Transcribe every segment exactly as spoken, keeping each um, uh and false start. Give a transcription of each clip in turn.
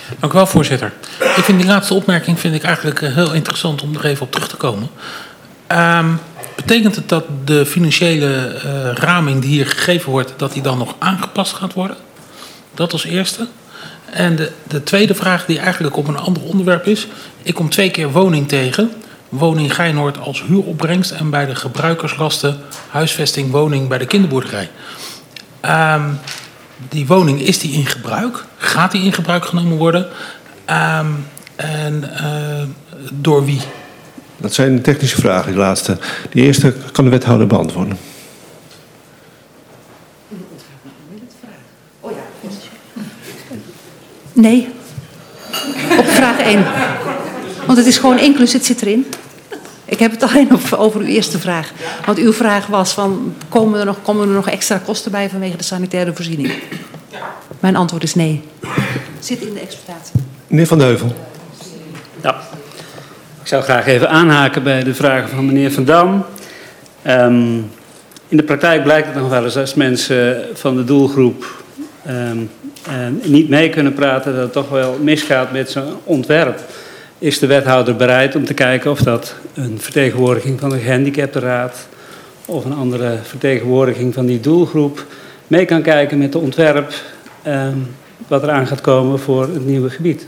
Dank u wel, voorzitter. Ik vind die laatste opmerking vind ik eigenlijk heel interessant om er even op terug te komen. Um, betekent het dat de financiële uh, raming die hier gegeven wordt, dat die dan nog aangepast gaat worden? Dat als eerste. En de, de tweede vraag die eigenlijk op een ander onderwerp is. Ik kom twee keer woning tegen. Woning Geinoord als huuropbrengst en bij de gebruikerslasten huisvesting woning bij de kinderboerderij. Um, die woning, is die in gebruik? Gaat die in gebruik genomen worden? Um, en uh, door wie? Dat zijn technische vragen, die laatste. Die eerste kan de wethouder beantwoorden. Nee. Op vraag één. Want het is gewoon inclusief, het zit erin. Ik heb het alleen over uw eerste vraag. Want uw vraag was van, komen er nog, komen er nog extra kosten bij vanwege de sanitaire voorziening? Mijn antwoord is nee. Zit in de exploitatie. Meneer Van de Heuvel. Ja. Ik zou graag even aanhaken bij de vragen van meneer Van Dam. Um, in de praktijk blijkt het nog wel eens als mensen van de doelgroep um, uh, niet mee kunnen praten, dat het toch wel misgaat met zo'n ontwerp. Is de wethouder bereid om te kijken of dat een vertegenwoordiging van de gehandicaptenraad of een andere vertegenwoordiging van die doelgroep mee kan kijken met de ontwerp um, wat er aan gaat komen voor het nieuwe gebied?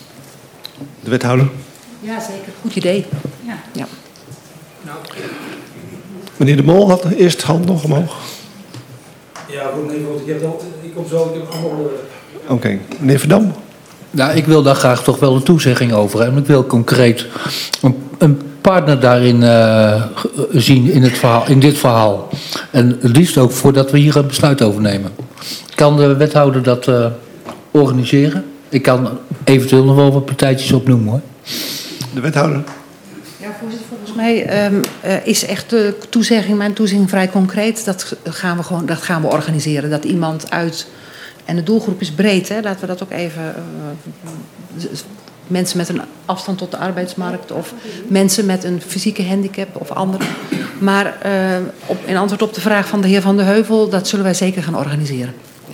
De wethouder. Ja, zeker. Goed idee. Ja. Ja. Nou. Meneer De Mol had eerst hand nog omhoog. Ja, goed, nee, goed. Ik, heb al, ik kom zo, ik heb allemaal... Oké. Okay. Meneer Van Dam. Nou, ik wil daar graag toch wel een toezegging over hebben. Ik wil concreet een, een partner daarin uh, zien in, het verhaal, in dit verhaal. En het liefst ook voordat we hier een besluit over nemen. Kan de wethouder dat uh, organiseren? Ik kan eventueel nog wel wat partijtjes opnoemen, hoor. De wethouder. Ja, voorzitter, volgens mij um, uh, is echt de toezegging, mijn toezegging vrij concreet. Dat gaan we gewoon, dat gaan we organiseren. Dat iemand uit, en de doelgroep is breed, hè, laten we dat ook even, uh, mensen met een afstand tot de arbeidsmarkt of mensen met een fysieke handicap of andere. Maar uh, op, in antwoord op de vraag van de heer Van de Heuvel, dat zullen wij zeker gaan organiseren.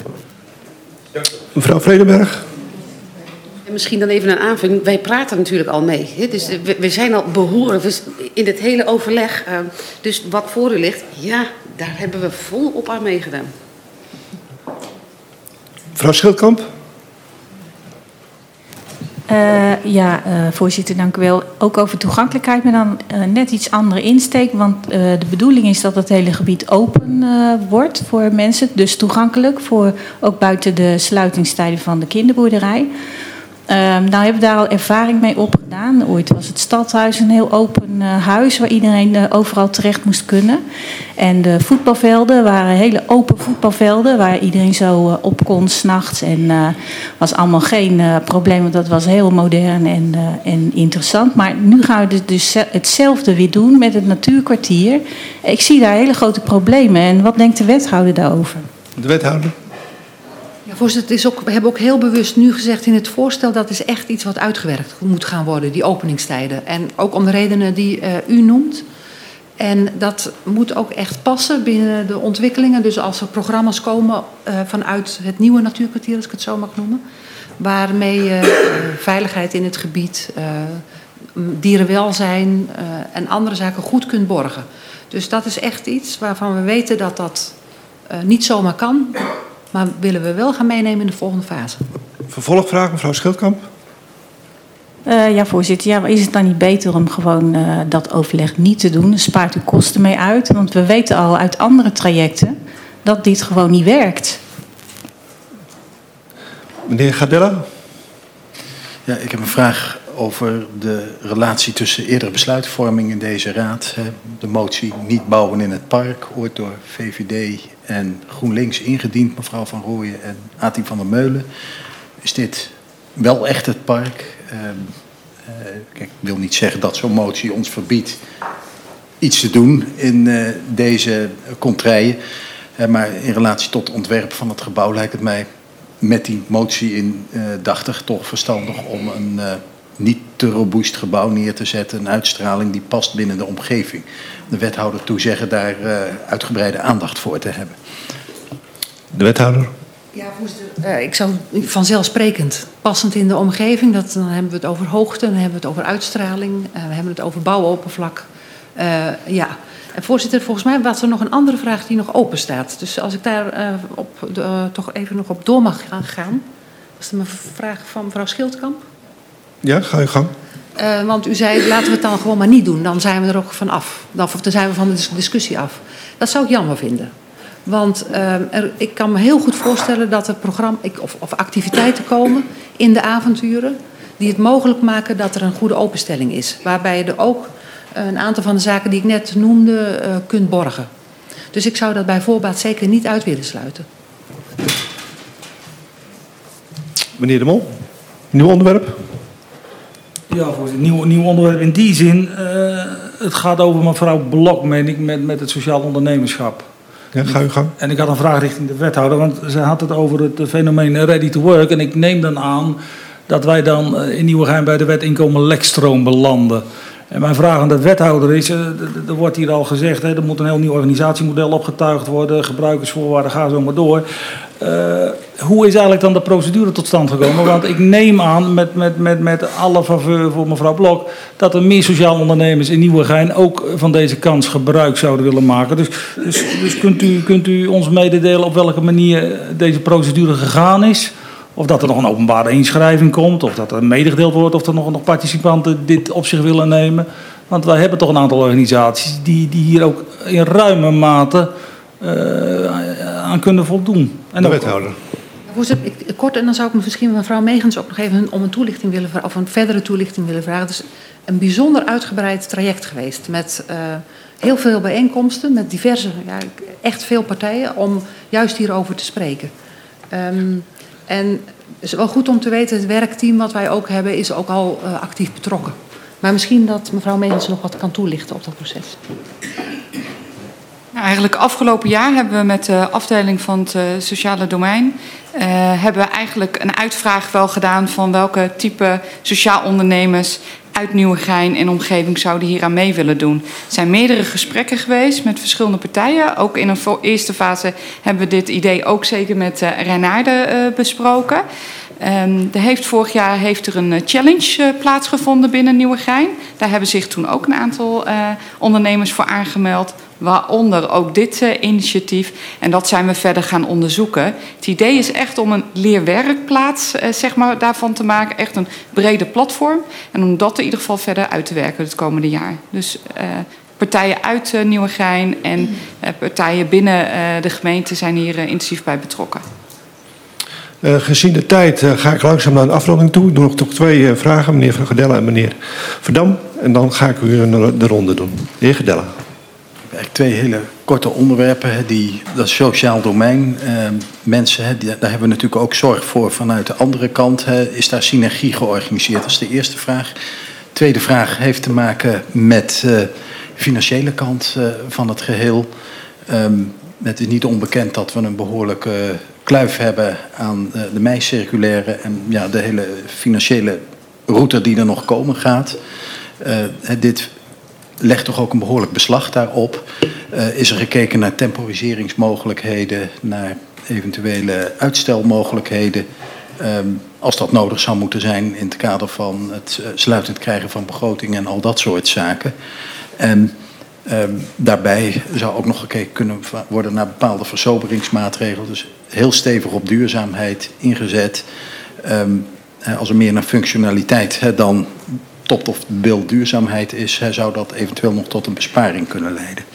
Mevrouw Vredenberg. En misschien dan even een aanvulling. Wij praten natuurlijk al mee. Hè? Dus we, we zijn al behoren in het hele overleg. Uh, dus wat voor u ligt, ja, daar hebben we volop aan meegedaan. Mevrouw Schildkamp. Uh, ja, uh, voorzitter, dank u wel. Ook over toegankelijkheid, maar dan uh, net iets andere insteek. Want uh, de bedoeling is dat het hele gebied open uh, wordt voor mensen. Dus toegankelijk, voor, ook buiten de sluitingstijden van de kinderboerderij. Uh, nou hebben we daar al ervaring mee opgedaan. Ooit was het stadhuis een heel open uh, huis waar iedereen uh, overal terecht moest kunnen. En de voetbalvelden waren hele open voetbalvelden waar iedereen zo uh, op kon 's nachts. En uh, was allemaal geen uh, probleem, want dat was heel modern en, uh, en interessant. Maar nu gaan we dus hetzelfde weer doen met het natuurkwartier. Ik zie daar hele grote problemen. En wat denkt de wethouder daarover? De wethouder. Ja, voorzitter, het is ook, we hebben ook heel bewust nu gezegd in het voorstel, dat is echt iets wat uitgewerkt moet gaan worden, die openingstijden. En ook om de redenen die uh, u noemt. En dat moet ook echt passen binnen de ontwikkelingen. Dus als er programma's komen uh, vanuit het nieuwe natuurkwartier, als ik het zo mag noemen, waarmee je uh, veiligheid in het gebied, uh, dierenwelzijn uh, en andere zaken goed kunt borgen. Dus dat is echt iets waarvan we weten dat dat uh, niet zomaar kan. Maar willen we wel gaan meenemen in de volgende fase. Vervolgvraag, mevrouw Schildkamp. Uh, ja, voorzitter. Ja, maar is het dan niet beter om gewoon uh, dat overleg niet te doen? Dan spaart u kosten mee uit. Want we weten al uit andere trajecten dat dit gewoon niet werkt. Meneer Gardella. Ja, ik heb een vraag over de relatie tussen eerdere besluitvorming in deze raad. De motie niet bouwen in het park, ooit door V V D en GroenLinks ingediend, mevrouw Van Rooyen en Ati van der Meulen. Is dit wel echt het park? Uh, uh, kijk, ik wil niet zeggen dat zo'n motie ons verbiedt iets te doen in uh, deze contraien. Uh, maar in relatie tot het ontwerp van het gebouw lijkt het mij met die motie in uh, dachtig toch verstandig om een uh, niet te robuust gebouw neer te zetten. Een uitstraling die past binnen de omgeving. De wethouder toezeggen daar uh, uitgebreide aandacht voor te hebben. De wethouder. Ja, voorzitter. Uh, ik zou vanzelfsprekend, passend in de omgeving, dat, dan hebben we het over hoogte, dan hebben we het over uitstraling, uh, we hebben het over bouwoppervlak. Uh, ja. En voorzitter, volgens mij was er nog een andere vraag die nog open staat. Dus als ik daar uh, op de, uh, toch even nog op door mag gaan. Was er een vraag van mevrouw Schildkamp? Ja, ga je gang. Uh, want u zei, laten we het dan gewoon maar niet doen. Dan zijn we er ook van af. Of dan zijn we van de discussie af. Dat zou ik jammer vinden. Want uh, er, ik kan me heel goed voorstellen dat er programma, of, of activiteiten komen in de avonturen die het mogelijk maken dat er een goede openstelling is. Waarbij je er ook uh, een aantal van de zaken die ik net noemde uh, kunt borgen. Dus ik zou dat bij voorbaat zeker niet uit willen sluiten. Meneer De Mol, nieuw onderwerp? Ja, voorzitter. Nieuw, nieuw onderwerp in die zin. Uh, het gaat over mevrouw Blok, meen ik, met, met het sociaal ondernemerschap. Ja, ga u gang. En ik had een vraag richting de wethouder, want ze had het over het fenomeen ready to work. En ik neem dan aan dat wij dan in Nieuwegein bij de wet inkomen lekstroom belanden. En mijn vraag aan de wethouder is, er wordt hier al gezegd, hè, er moet een heel nieuw organisatiemodel opgetuigd worden, gebruikersvoorwaarden, ga zo maar door. Uh, hoe is eigenlijk dan de procedure tot stand gekomen? Want ik neem aan, met, met, met, met alle faveur voor mevrouw Blok, dat er meer sociaal ondernemers in Nieuwegein ook van deze kans gebruik zouden willen maken. Dus, dus, dus kunt, u, kunt u ons mededelen op welke manier deze procedure gegaan is? Of dat er nog een openbare inschrijving komt, of dat er medegedeeld wordt, of er nog, nog participanten dit op zich willen nemen. Want wij hebben toch een aantal organisaties die, die hier ook in ruime mate uh, aan kunnen voldoen. En de ook, wethouder. Voorzitter, ik, kort, en dan zou ik misschien mevrouw Megens ook nog even om een toelichting willen vragen, of een verdere toelichting willen vragen. Het is een bijzonder uitgebreid traject geweest met uh, heel veel bijeenkomsten, met diverse, ja, echt veel partijen, om juist hierover te spreken. Um, En het is wel goed om te weten, het werkteam wat wij ook hebben is ook al uh, actief betrokken. Maar misschien dat mevrouw Megens nog wat kan toelichten op dat proces. Nou, eigenlijk afgelopen jaar hebben we met de afdeling van het uh, sociale domein Uh, hebben we eigenlijk een uitvraag wel gedaan van welke type sociaal ondernemers uit Nieuwegein en omgeving zouden hier aan mee willen doen. Er zijn meerdere gesprekken geweest met verschillende partijen. Ook in een eerste fase hebben we dit idee ook zeker met uh, Reinaarde uh, besproken. Um, er heeft, vorig jaar heeft er een challenge uh, plaatsgevonden binnen Nieuwegein. Daar hebben zich toen ook een aantal uh, ondernemers voor aangemeld. Waaronder ook dit uh, initiatief. En dat zijn we verder gaan onderzoeken. Het idee is echt om een leerwerkplaats uh, zeg maar, daarvan te maken. Echt een brede platform. En om dat in ieder geval verder uit te werken het komende jaar. Dus uh, partijen uit uh, Nieuwegein en uh, partijen binnen uh, de gemeente zijn hier uh, intensief bij betrokken. Uh, gezien de tijd uh, ga ik langzaam naar een afronding toe. Ik doe nog toch twee uh, vragen, meneer Van Gedelle en meneer Verdam. En dan ga ik u uh, de ronde doen. De heer Gedelle. Twee hele korte onderwerpen. Die, dat sociaal domein. Uh, mensen, hè, die, daar hebben we natuurlijk ook zorg voor vanuit de andere kant. Hè, is daar synergie georganiseerd? Dat is de eerste vraag. Tweede vraag heeft te maken met uh, de financiële kant uh, van het geheel. Um, het is niet onbekend dat we een behoorlijke uh, kluif hebben aan uh, de mei-circulaire en ja, de hele financiële route die er nog komen gaat. Uh, dit legt toch ook een behoorlijk beslag daarop. Uh, is er gekeken naar temporiseringsmogelijkheden, naar eventuele uitstelmogelijkheden. Um, als dat nodig zou moeten zijn in het kader van het uh, sluitend krijgen van begrotingen en al dat soort zaken. En um, daarbij zou ook nog gekeken kunnen worden naar bepaalde versoberingsmaatregelen. Dus heel stevig op duurzaamheid ingezet. Um, als er meer naar functionaliteit he, dan top of beeld duurzaamheid is, he, zou dat eventueel nog tot een besparing kunnen leiden.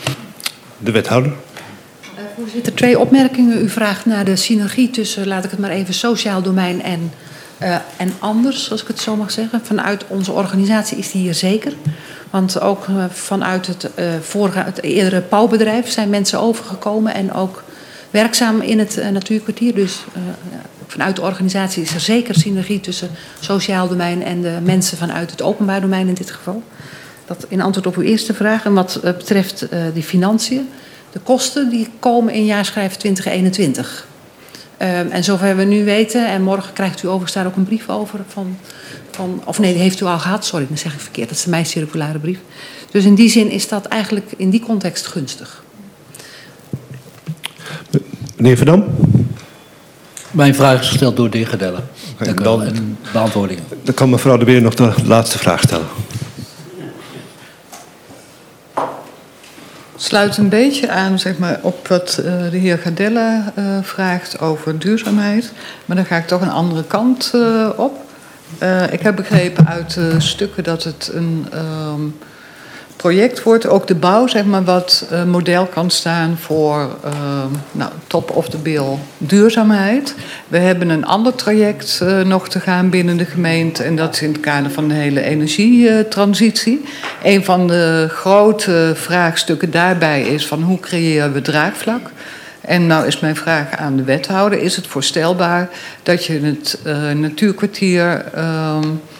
De wethouder. Uh, voorzitter, twee opmerkingen. U vraagt naar de synergie tussen, laat ik het maar even, sociaal domein en, uh, en anders, als ik het zo mag zeggen. Vanuit onze organisatie is die hier zeker. Want ook uh, vanuit het, uh, vorige, het eerdere bouwbedrijf zijn mensen overgekomen en ook werkzaam in het uh, natuurkwartier. Dus uh, vanuit de organisatie is er zeker synergie tussen sociaal domein en de mensen vanuit het openbaar domein in dit geval. Dat in antwoord op uw eerste vraag. En wat uh, betreft uh, die financiën, de kosten die komen in jaarschrijf twintig eenentwintig. Uh, en zover we nu weten, en morgen krijgt u overigens daar ook een brief over van, van of nee, die heeft u al gehad, sorry, dan zeg ik verkeerd, dat is mijn circulaire brief. Dus in die zin is dat eigenlijk in die context gunstig. Meneer Verdam. Mijn vraag is gesteld door de heer Gedelle. Okay, Dank u wel. En beantwoordingen. Dan kan mevrouw De Beer nog de laatste vraag stellen. Sluit een beetje aan, zeg maar, op wat uh, de heer Gedelle uh, vraagt over duurzaamheid. Maar dan ga ik toch een andere kant uh, op. Uh, ik heb begrepen uit uh, stukken dat het een um, project wordt, ook de bouw, zeg maar, wat uh, model kan staan voor uh, nou, top of the bill duurzaamheid. We hebben een ander traject uh, nog te gaan binnen de gemeente en dat is in het kader van de hele energietransitie. Een van de grote vraagstukken daarbij is van hoe creëren we draagvlak? En nou is mijn vraag aan de wethouder, is het voorstelbaar dat je het uh, natuurkwartier uh,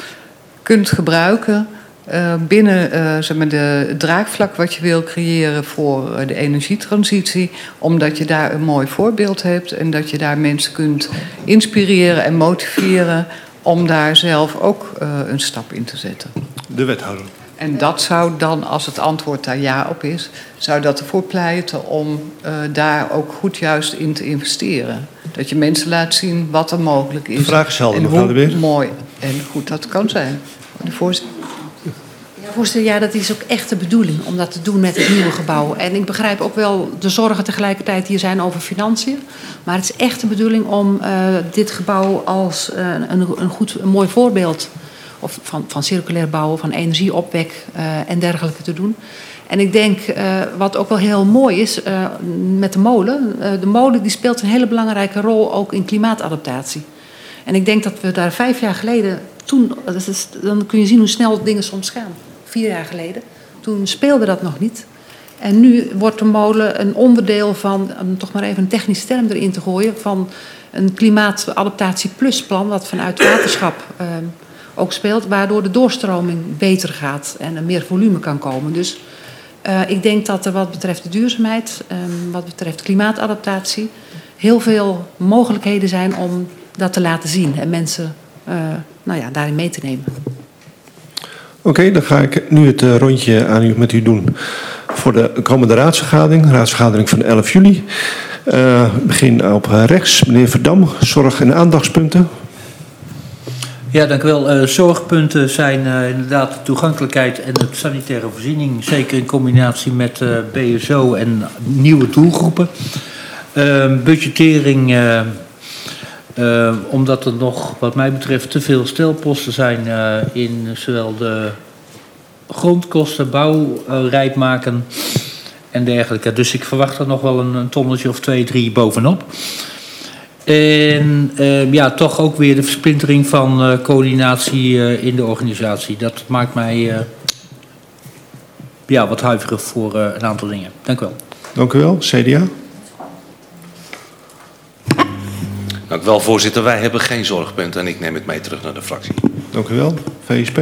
kunt gebruiken uh, binnen uh, zeg maar de, het draagvlak wat je wil creëren voor uh, de energietransitie, omdat je daar een mooi voorbeeld hebt en dat je daar mensen kunt inspireren en motiveren om daar zelf ook uh, een stap in te zetten. De wethouder. En dat zou dan, als het antwoord daar ja op is, zou dat ervoor pleiten om uh, daar ook goed juist in te investeren. Dat je mensen laat zien wat er mogelijk is. De vraag is helder, en mevrouw De Beer. hoe mooi en goed dat kan zijn. De voorzitter. Ja, voorzitter, ja, dat is ook echt de bedoeling om dat te doen met het nieuwe gebouw. En ik begrijp ook wel de zorgen tegelijkertijd die er zijn over financiën. Maar het is echt de bedoeling om uh, dit gebouw als uh, een, een goed, een mooi voorbeeld of van, van circulair bouwen, van energieopwek uh, en dergelijke te doen. En ik denk, uh, wat ook wel heel mooi is uh, met de molen. Uh, de molen die speelt een hele belangrijke rol ook in klimaatadaptatie. En ik denk dat we daar vijf jaar geleden, toen, dat is, dan kun je zien hoe snel dingen soms gaan. Vier jaar geleden, toen speelde dat nog niet. En nu wordt de molen een onderdeel van, om toch maar even een technische term erin te gooien, van een klimaatadaptatie plusplan, wat vanuit waterschap uh, ook speelt, waardoor de doorstroming beter gaat en er meer volume kan komen. Dus uh, ik denk dat er wat betreft de duurzaamheid, um, wat betreft klimaatadaptatie, heel veel mogelijkheden zijn om dat te laten zien en mensen uh, nou ja, daarin mee te nemen. Oké, okay, dan ga ik nu het uh, rondje aan u, met u doen voor de komende raadsvergadering. Raadsvergadering van elf juli. Uh, begin op uh, rechts, meneer Verdam, zorg- en aandachtspunten. Ja, dank u wel. Uh, zorgpunten zijn uh, inderdaad de toegankelijkheid en de sanitaire voorziening. Zeker in combinatie met uh, B S O en nieuwe doelgroepen. Uh, budgettering, uh, uh, omdat er nog wat mij betreft te veel stelposten zijn uh, in zowel de grondkosten, bouw, uh, rijp maken en dergelijke. Dus ik verwacht er nog wel een, een tonnetje of twee, drie bovenop. En uh, ja, toch ook weer de versplintering van uh, coördinatie uh, in de organisatie. Dat maakt mij uh, ja, wat huiverig voor uh, een aantal dingen. Dank u wel. Dank u wel. C D A. Dank u wel, voorzitter. Wij hebben geen zorgpunten en ik neem het mee terug naar de fractie. Dank u wel. V S P.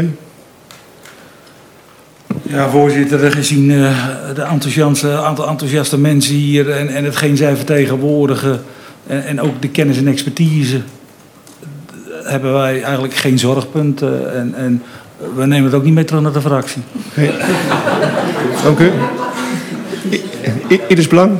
Ja, voorzitter, gezien uh, de enthousiaste, aantal enthousiaste mensen hier en, en hetgeen zij vertegenwoordigen en, en ook de kennis en expertise, hebben wij eigenlijk geen zorgpunten en, en we nemen het ook niet mee terug naar de fractie. Okay. Dank u. Ieders Belang.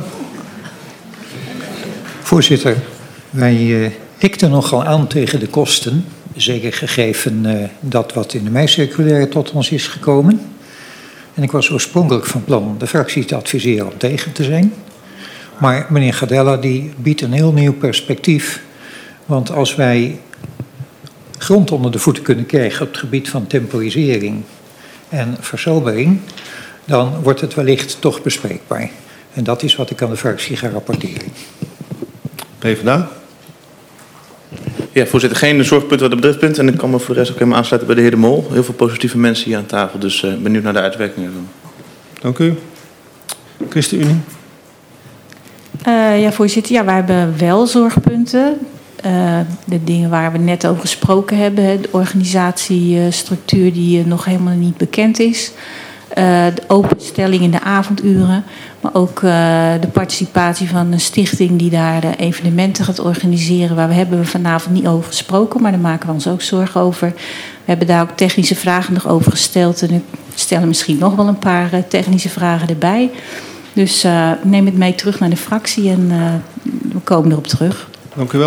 Voorzitter, wij uh, hikten nogal aan tegen de kosten, zeker gegeven uh, dat wat in de mei-circulaire tot ons is gekomen. En ik was oorspronkelijk van plan de fractie te adviseren om tegen te zijn. Maar meneer Gadella die biedt een heel nieuw perspectief. Want als wij grond onder de voeten kunnen krijgen op het gebied van temporisering en versobering, dan wordt het wellicht toch bespreekbaar. En dat is wat ik aan de fractie ga rapporteren. PvdA. Ja, voorzitter, geen zorgpunt wat dat betreft. En ik kan me voor de rest ook helemaal aansluiten bij de heer De Mol. Heel veel positieve mensen hier aan tafel, dus uh, benieuwd naar de uitwerkingen ervan. Dank u. ChristenUnie. Uh, ja, voorzitter, ja, wij hebben wel zorgpunten. Uh, de dingen waar we net over gesproken hebben, de organisatiestructuur die uh, nog helemaal niet bekend is. Uh, de openstelling in de avonduren, maar ook uh, de participatie van een stichting die daar de evenementen gaat organiseren. Waar we hebben we vanavond niet over gesproken, maar daar maken we ons ook zorgen over. We hebben daar ook technische vragen nog over gesteld en ik stel misschien nog wel een paar uh, technische vragen erbij. Dus uh, neem het mee terug naar de fractie en uh, we komen erop terug. Dank u wel.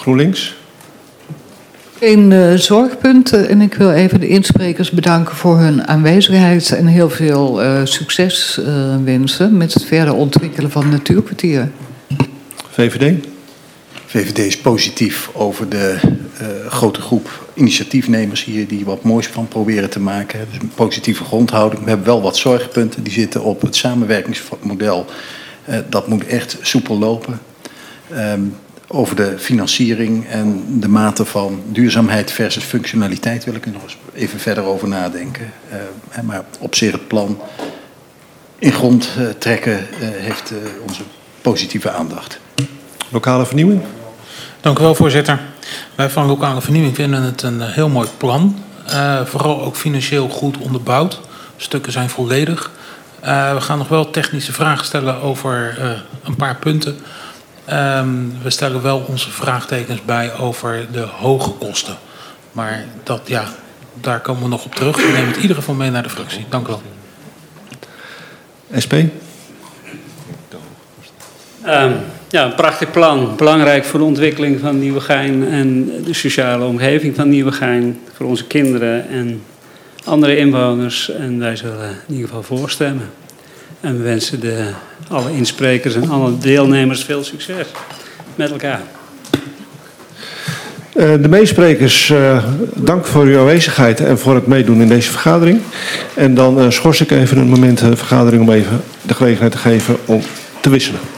GroenLinks. Geen uh, zorgpunten en ik wil even de insprekers bedanken voor hun aanwezigheid en heel veel uh, succes uh, wensen met het verder ontwikkelen van het natuurkwartier. V V D? V V D is positief over de uh, grote groep initiatiefnemers hier die wat moois van proberen te maken. Dus een positieve grondhouding. We hebben wel wat zorgpunten die zitten op het samenwerkingsmodel. Uh, dat moet echt soepel lopen. Um, over de financiering en de mate van duurzaamheid versus functionaliteit wil ik er nog eens even verder over nadenken. Uh, maar op zich het plan in grond uh, trekken uh, heeft uh, onze positieve aandacht. Lokale vernieuwing? Dank u wel, voorzitter. Wij van Lokale Vernieuwing vinden het een heel mooi plan. Uh, vooral ook financieel goed onderbouwd. Stukken zijn volledig. Uh, we gaan nog wel technische vragen stellen over uh, een paar punten. Um, we stellen wel onze vraagtekens bij over de hoge kosten. Maar dat, ja, daar komen we nog op terug. We nemen het in ieder geval mee naar de fractie. Dank u wel. S P? Um, ja, een prachtig plan. Belangrijk voor de ontwikkeling van Nieuwegein en de sociale omgeving van Nieuwegein. Voor onze kinderen en andere inwoners. En wij zullen in ieder geval voorstemmen. En we wensen de, alle insprekers en alle deelnemers veel succes met elkaar. Uh, de meesprekers, uh, dank voor uw aanwezigheid en voor het meedoen in deze vergadering. En dan uh, schors ik even een moment de vergadering om even de gelegenheid te geven om te wisselen.